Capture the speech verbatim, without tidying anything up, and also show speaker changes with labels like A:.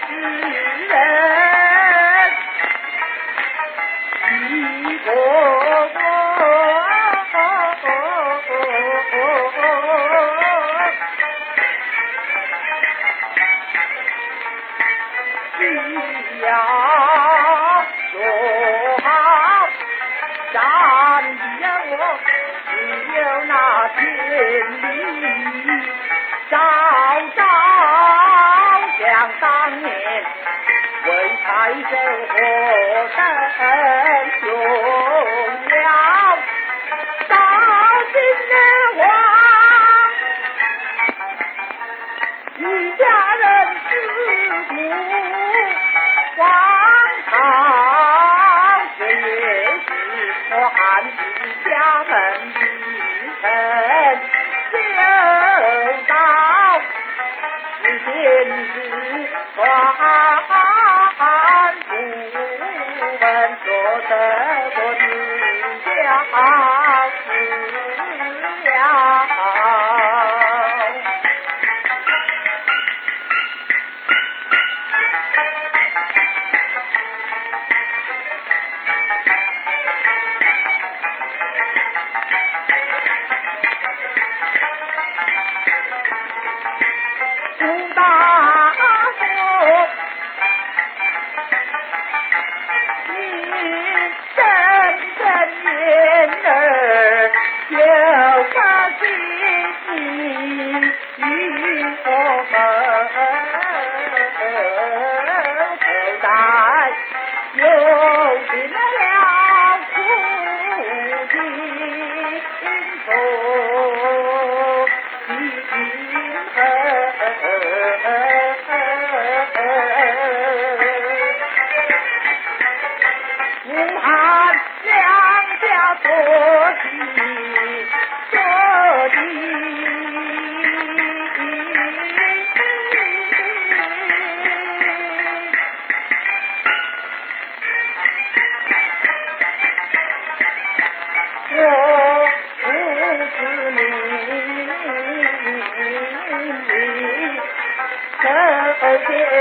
A: 之人，一个个只要说好战的我，只有那天理，早早想当年为太守何等荣耀，到今日王一家人之苦，荒唐这也是我汉室家门之臣，就到是天子传不闻所得过自家事了。朱大夫，你真真言儿有个心与我们后代有尽了苦尽头心恨。武汉两家做起做起，我不是你可见